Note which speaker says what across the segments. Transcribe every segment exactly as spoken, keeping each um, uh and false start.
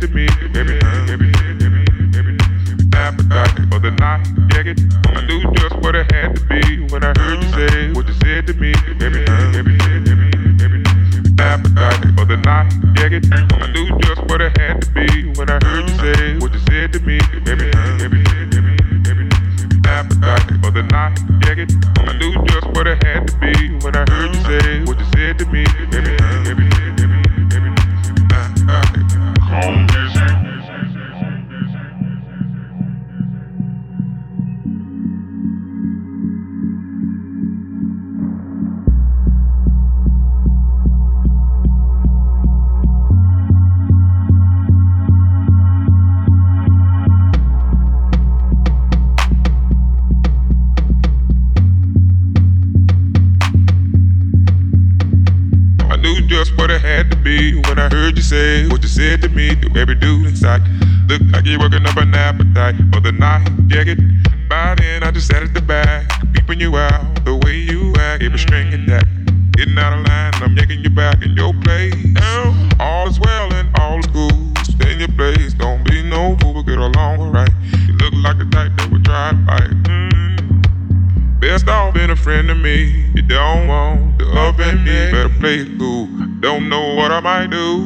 Speaker 1: to me. Everything, everything, everything, everything. Appetite for the night, check it. I knew just what it had to be when I heard you say what you said to me. Everything, everything, everything, everything. Appetite for the night, check it. I knew just what it had to be when I heard you say what you said to me. Everything, everything, everything, everything. Appetite for the night, check it. I knew just what it had to be when I heard you say what you said to me. Everything, everything, everything, everything. Appetite. Home music. Just what it had to be when I heard you say what you said to me. To every dude inside, look like you're working up an appetite for the night. Check it. By then I just sat at the back, peeping you out the way you act. Every string and that, getting out of line. I'm yanking you back in your place. All is well and all is good. Stay in your place. Don't be no fool, but get along alright. You look like the type that would try to fight. Mm. Best off being a friend to me. You don't want to offend me. Better play it cool. Don't know what I might do.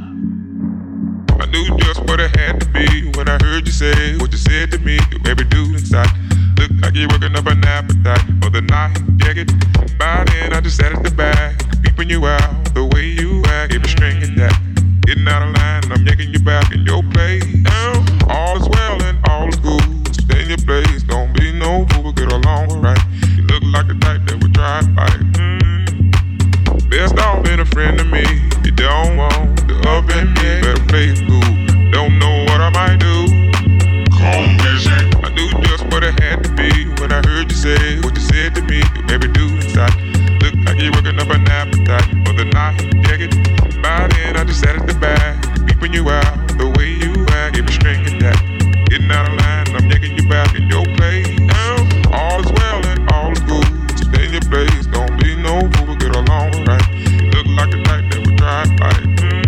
Speaker 1: I knew just what it had to be when I heard you say what you said to me. To every dude inside, look like you're working up an appetite for the night. Check it. By then I just sat at the back, peeping you out the way you act. Every string and that, getting out of line. I'm yanking you back in your place. All is well and all is good. Stay in your place. Don't be no fool, but get along alright. You look like the type that would try to fight. Mm. Best off being a friend to me. You don't want to offend me. Better play it cool. Don't know what I might do. Home music. I knew just what it had to be when I heard you say what you said to me. To every dude inside, look like you're working up an appetite for the night. Check it. By then I just sat at the back, peeping you out the way you act. Every string and that, getting out of line. I'm yanking you back in your place. All is well and all is good. Stay in your place. Don't be no fool, but get along right. You look like the type that would try to fight.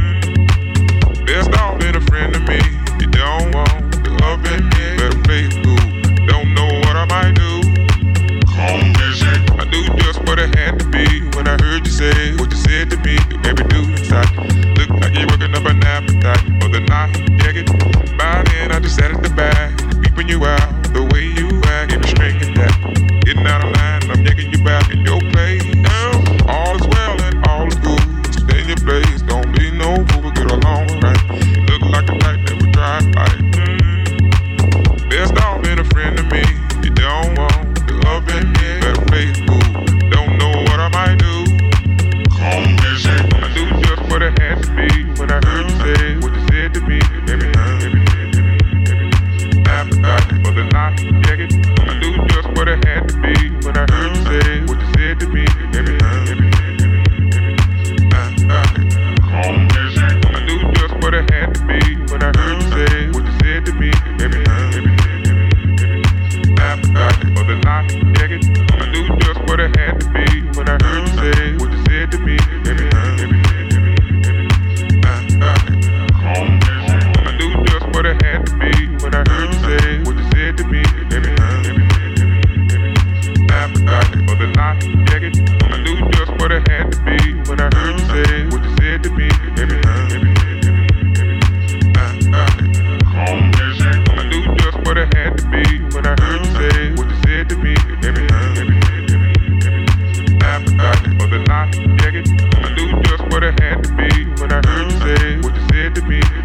Speaker 1: Mm. Best off being a friend to me. You don't want to offend me. Better play it cool. Don't know what I might do. Home music. I knew just what it had to be when I heard you say what you said to me. To every dude inside, look like you're working up an appetite for the night. Check it. By then I just sat at the back, peeping you out the way you act. Every string and that, getting out of line. I'm yanking you back in your place. All is well and all is good. Stay in your place. Don't be no fool, but get along right. You look like the type that would try to fight. Mm. Best off being a friend to me. You don't want to offend me. Better play it cool. Don't know what I might do. Home music. I knew just what it had to be when I heard you say what you said to me. Everything, everything, everything, everything. Appetite for the night. Check it. I knew just what it had to be when I heard you say what you said to me. Everything, everything, everything, everything. Appetite. Home music. I knew just what it had to be when I heard you say what you said to me. Everything, everything, everything, everything. Appetite for the night. Check it. I knew just what it had to be when I heard you say what you said to me. Everything, everything, everything, everything. Appetite. Home music. I knew just what it had to be when I heard you say what you said to me. Everything, everything, everything, everything. Appetite for the night. Check it. I knew just what it had to be when I heard you say what you said to me. Everything, everything, everything, everything. Appetite. Home music. I knew just what it had to be when I heard you say what you said to me. Everything, everything, everything, everything. Appetite for the night. Check it. I knew just what it had to be when I heard you say what you said to me.